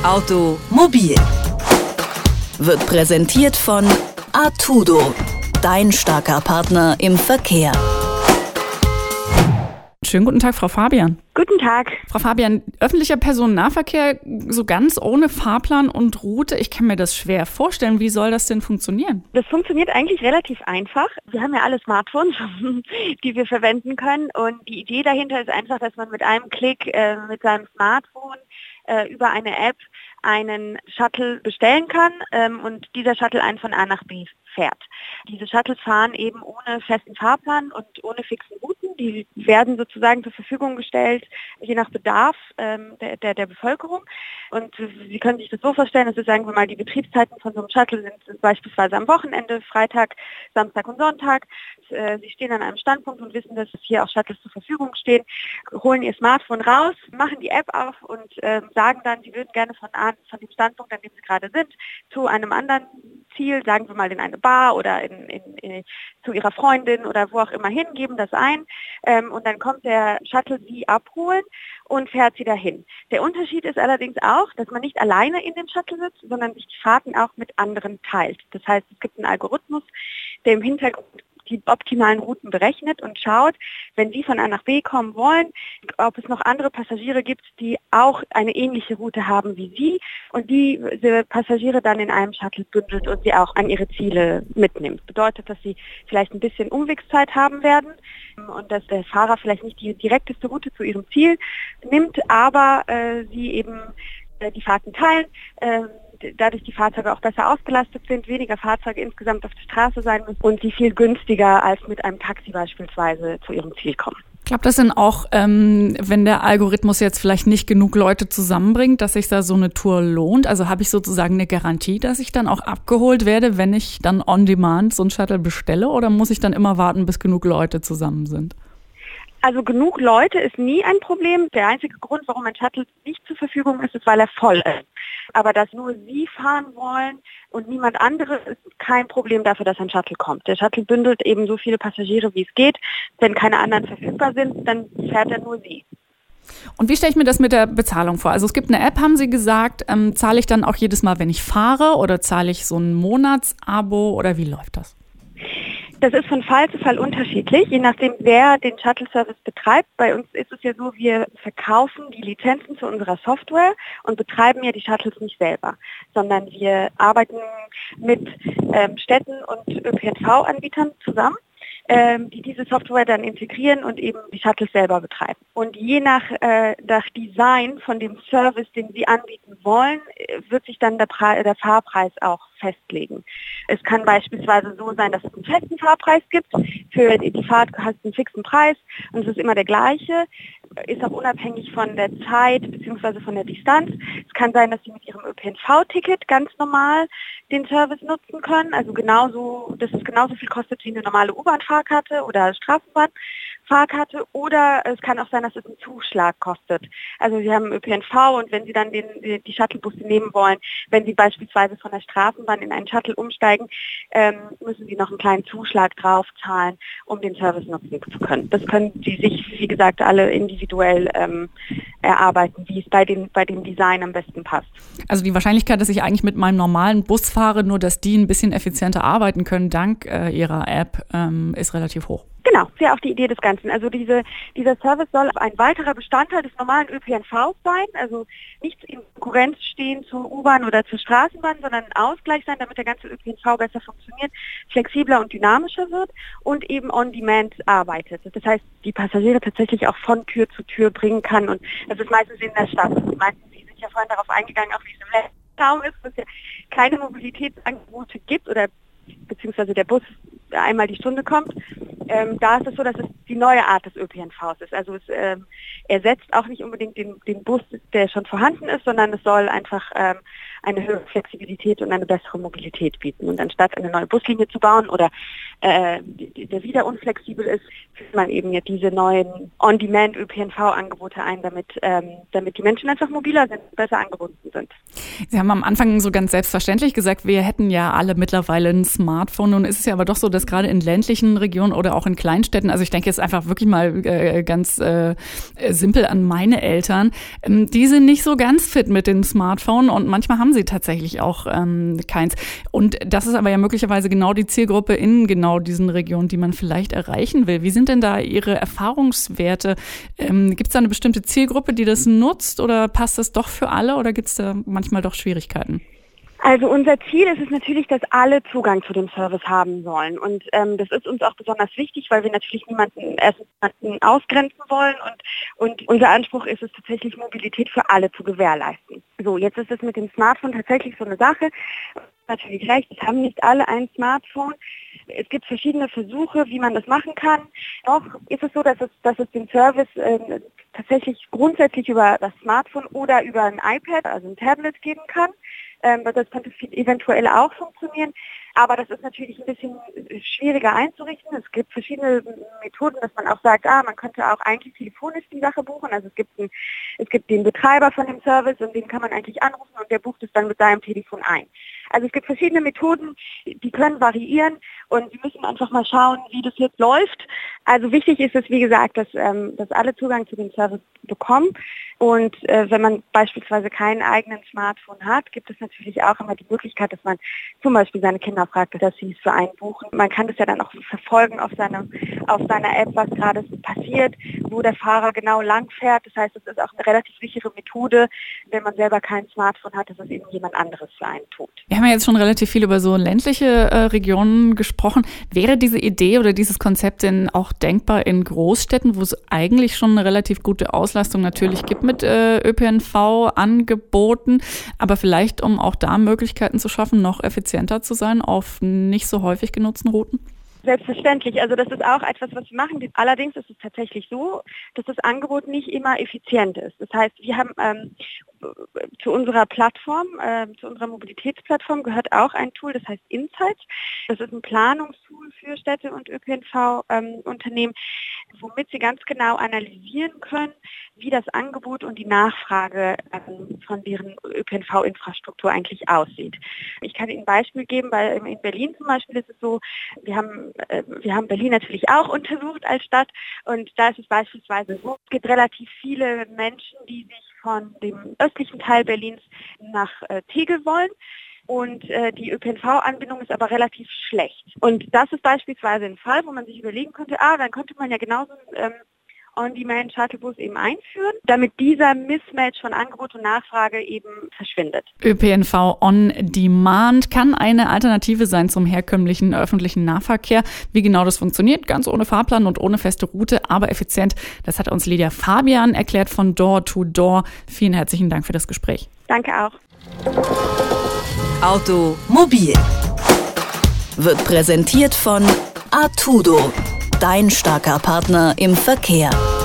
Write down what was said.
Automobil wird präsentiert von Artudo, dein starker Partner im Verkehr. Schönen guten Tag, Frau Fabian. Guten Tag. Frau Fabian, öffentlicher Personennahverkehr so ganz ohne Fahrplan und Route, ich kann mir das schwer vorstellen. Wie soll das denn funktionieren? Das funktioniert eigentlich relativ einfach. Wir haben ja alle Smartphones, die wir verwenden können. Und die Idee dahinter ist einfach, dass man mit einem Klick mit seinem Smartphone über eine App einen Shuttle bestellen kann und dieser Shuttle einen von A nach B fährt. Diese Shuttles fahren eben ohne festen Fahrplan und ohne fixen Routen. Die werden sozusagen zur Verfügung gestellt, je nach Bedarf der Bevölkerung. Und Sie können sich das so vorstellen, dass sagen wir mal, die Betriebszeiten von so einem Shuttle sind beispielsweise am Wochenende, Freitag, Samstag und Sonntag. Sie stehen an einem Standpunkt und wissen, dass hier auch Shuttles zur Verfügung stehen, holen ihr Smartphone raus, machen die App auf und sagen dann, sie würden gerne von dem Standpunkt, an dem sie gerade sind, zu einem anderen Ziel, sagen wir mal in eine Bar oder zu ihrer Freundin oder wo auch immer hin, geben das ein und dann kommt der Shuttle sie abholen und fährt sie dahin. Der Unterschied ist allerdings auch, dass man nicht alleine in dem Shuttle sitzt, sondern sich die Fahrten auch mit anderen teilt. Das heißt, es gibt einen Algorithmus, der im Hintergrund die optimalen Routen berechnet und schaut, wenn Sie von A nach B kommen wollen, ob es noch andere Passagiere gibt, die auch eine ähnliche Route haben wie Sie und diese Passagiere dann in einem Shuttle bündelt und sie auch an ihre Ziele mitnimmt. Bedeutet, dass Sie vielleicht ein bisschen Umwegszeit haben werden und dass der Fahrer vielleicht nicht die direkteste Route zu ihrem Ziel nimmt, aber Sie eben die Fahrten teilen, dadurch die Fahrzeuge auch besser ausgelastet sind, weniger Fahrzeuge insgesamt auf der Straße sein müssen und sie viel günstiger als mit einem Taxi beispielsweise zu ihrem Ziel kommen. Klappt das denn auch, wenn der Algorithmus jetzt vielleicht nicht genug Leute zusammenbringt, dass sich da so eine Tour lohnt? Also habe ich sozusagen eine Garantie, dass ich dann auch abgeholt werde, wenn ich dann on demand so ein Shuttle bestelle, oder muss ich dann immer warten, bis genug Leute zusammen sind? Also genug Leute ist nie ein Problem. Der einzige Grund, warum ein Shuttle nicht zur Verfügung ist, ist, weil er voll ist. Aber dass nur Sie fahren wollen und niemand anderes, ist kein Problem dafür, dass ein Shuttle kommt. Der Shuttle bündelt eben so viele Passagiere, wie es geht. Wenn keine anderen verfügbar sind, dann fährt er nur Sie. Und wie stelle ich mir das mit der Bezahlung vor? Also es gibt eine App, haben Sie gesagt. Zahle ich dann auch jedes Mal, wenn ich fahre, oder zahle ich so ein Monatsabo, oder wie läuft das? Das ist von Fall zu Fall unterschiedlich, je nachdem, wer den Shuttle-Service betreibt. Bei uns ist es ja so, wir verkaufen die Lizenzen zu unserer Software und betreiben ja die Shuttles nicht selber, sondern wir arbeiten mit Städten und ÖPNV-Anbietern zusammen, die diese Software dann integrieren und eben die Shuttles selber betreiben. Und je nach Design von dem Service, den Sie anbieten wollen, wird sich dann der Fahrpreis auch festlegen. Es kann beispielsweise so sein, dass es einen festen Fahrpreis gibt. Für die Fahrt hast du einen fixen Preis und es ist immer der gleiche. Ist auch unabhängig von der Zeit bzw. von der Distanz. Es kann sein, dass Sie mit Ihrem ÖPNV-Ticket ganz normal den Service nutzen können. Also dass es genauso viel kostet wie eine normale U-Bahn-Fahrkarte oder Straßenbahn-Fahrkarte. Oder es kann auch sein, dass es einen Zuschlag kostet. Also Sie haben ÖPNV und wenn Sie dann die Shuttlebusse nehmen wollen, wenn Sie beispielsweise von der Straßenbahn in einen Shuttle umsteigen, müssen Sie noch einen kleinen Zuschlag drauf zahlen, um den Service nutzen zu können. Das können Sie sich, wie gesagt, alle individuell erarbeiten, wie es bei dem Design am besten passt. Also die Wahrscheinlichkeit, dass ich eigentlich mit meinem normalen Bus fahre, nur dass die ein bisschen effizienter arbeiten können dank ihrer App, ist relativ hoch. Genau, das ist ja auch die Idee des Ganzen. Also dieser Service soll ein weiterer Bestandteil des normalen ÖPNVs sein, also nicht in Konkurrenz stehen zur U-Bahn oder zur Straßenbahn, sondern ein Ausgleich sein, damit der ganze ÖPNV besser funktioniert, flexibler und dynamischer wird und eben on demand arbeitet. Das heißt, die Passagiere tatsächlich auch von Tür zu Tür bringen kann und das ist meistens in der Stadt. Sie sind ja vorhin darauf eingegangen, auch wie es im letzten Raum ist, dass es ja keine Mobilitätsangebote gibt oder beziehungsweise der Bus einmal die Stunde kommt. Da ist es so, dass es die neue Art des ÖPNVs ist. Also es ersetzt auch nicht unbedingt den Bus, der schon vorhanden ist, sondern es soll einfach eine höhere Flexibilität und eine bessere Mobilität bieten. Und anstatt eine neue Buslinie zu bauen oder der wieder unflexibel ist, führt man eben jetzt diese neuen On-Demand-ÖPNV-Angebote ein, damit die Menschen einfach mobiler sind, besser angebunden sind. Sie haben am Anfang so ganz selbstverständlich gesagt, wir hätten ja alle mittlerweile ein Smartphone. Nun ist es ja aber doch so, dass gerade in ländlichen Regionen oder auch in Kleinstädten, also ich denke jetzt einfach wirklich mal ganz simpel an meine Eltern, die sind nicht so ganz fit mit dem Smartphone und manchmal haben sie tatsächlich auch keins. Und das ist aber ja möglicherweise genau die Zielgruppe in genau diesen Regionen, die man vielleicht erreichen will. Wie sind denn da Ihre Erfahrungswerte? Gibt es da eine bestimmte Zielgruppe, die das nutzt oder passt das doch für alle oder gibt es da manchmal doch Schwierigkeiten? Also unser Ziel ist es natürlich, dass alle Zugang zu dem Service haben sollen. Und das ist uns auch besonders wichtig, weil wir natürlich niemanden ausgrenzen wollen. Und unser Anspruch ist es tatsächlich, Mobilität für alle zu gewährleisten. So, jetzt ist es mit dem Smartphone tatsächlich so eine Sache. Natürlich recht, es haben nicht alle ein Smartphone. Es gibt verschiedene Versuche, wie man das machen kann. Doch ist es so, dass es den Service tatsächlich grundsätzlich über das Smartphone oder über ein iPad, also ein Tablet geben kann. Das könnte eventuell auch funktionieren, aber das ist natürlich ein bisschen schwieriger einzurichten. Es gibt verschiedene Methoden, dass man auch sagt, man könnte auch eigentlich telefonisch die Sache buchen. Also es gibt den Betreiber von dem Service und den kann man eigentlich anrufen und der bucht es dann mit seinem Telefon ein. Also es gibt verschiedene Methoden, die können variieren und wir müssen einfach mal schauen, wie das jetzt läuft. Also wichtig ist es, wie gesagt, dass alle Zugang zu dem Service bekommen. Und wenn man beispielsweise keinen eigenen Smartphone hat, gibt es natürlich auch immer die Möglichkeit, dass man zum Beispiel seine Kinder fragt, dass sie es für einen buchen. Man kann das ja dann auch verfolgen auf seiner App, was gerade passiert, wo der Fahrer genau lang fährt. Das heißt, es ist auch eine relativ sichere Methode, wenn man selber kein Smartphone hat, dass es eben jemand anderes für einen tut. Wir haben ja jetzt schon relativ viel über so ländliche Regionen gesprochen. Wäre diese Idee oder dieses Konzept denn auch denkbar in Großstädten, wo es eigentlich schon eine relativ gute Auslastung natürlich gibt mit ÖPNV-Angeboten, aber vielleicht, um auch da Möglichkeiten zu schaffen, noch effizienter zu sein auf nicht so häufig genutzten Routen? Selbstverständlich. Also das ist auch etwas, was wir machen. Allerdings ist es tatsächlich so, dass das Angebot nicht immer effizient ist. Das heißt, wir haben zu unserer Plattform, zu unserer Mobilitätsplattform gehört auch ein Tool, das heißt Insight. Das ist ein Planungstool für Städte und ÖPNV-Unternehmen, womit sie ganz genau analysieren können, wie das Angebot und die Nachfrage von deren ÖPNV-Infrastruktur eigentlich aussieht. Ich kann Ihnen ein Beispiel geben, weil in Berlin zum Beispiel ist es so, wir haben Berlin natürlich auch untersucht als Stadt und da ist es beispielsweise so, es gibt relativ viele Menschen, die sich von dem östlichen Teil Berlins nach Tegel wollen. Und die ÖPNV-Anbindung ist aber relativ schlecht. Und das ist beispielsweise ein Fall, wo man sich überlegen könnte, dann könnte man ja genauso einen On-Demand-Shuttlebus eben einführen, damit dieser Mismatch von Angebot und Nachfrage eben verschwindet. ÖPNV On-Demand kann eine Alternative sein zum herkömmlichen öffentlichen Nahverkehr. Wie genau das funktioniert, ganz ohne Fahrplan und ohne feste Route, aber effizient, das hat uns Lydia Fabian erklärt von Door to Door. Vielen herzlichen Dank für das Gespräch. Danke auch. Automobil wird präsentiert von Artudo, dein starker Partner im Verkehr.